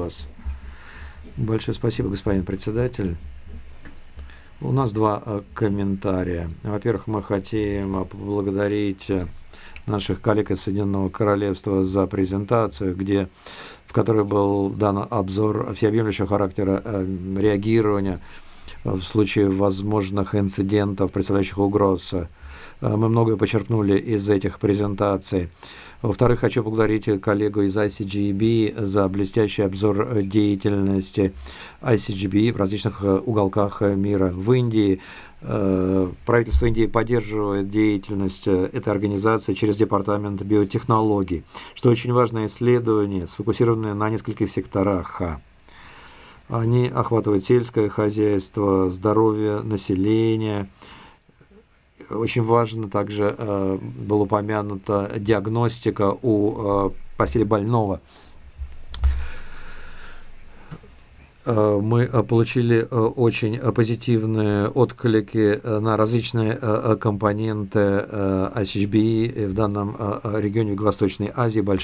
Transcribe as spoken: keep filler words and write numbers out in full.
вас. Большое спасибо, господин председатель. У нас два комментария. Во-первых, мы хотим поблагодарить наших коллег из Соединенного Королевства за презентацию, где, в которой был дан обзор всеобъемлющего характера реагирования в случае возможных инцидентов, представляющих угроз. Мы многое почерпнули из этих презентаций. Во-вторых, хочу поблагодарить коллегу из ай си джи би за блестящий обзор деятельности ай си джи би в различных уголках мира. В Индии правительство Индии поддерживает деятельность этой организации через департамент биотехнологий, что очень важное исследование, сфокусированное на нескольких секторах. Они охватывают сельское хозяйство, здоровье населения. Очень важно также была упомянута диагностика у постели больного. Мы получили очень позитивные отклики на различные компоненты ай си джи би в данном регионе Юго-Восточной Азии.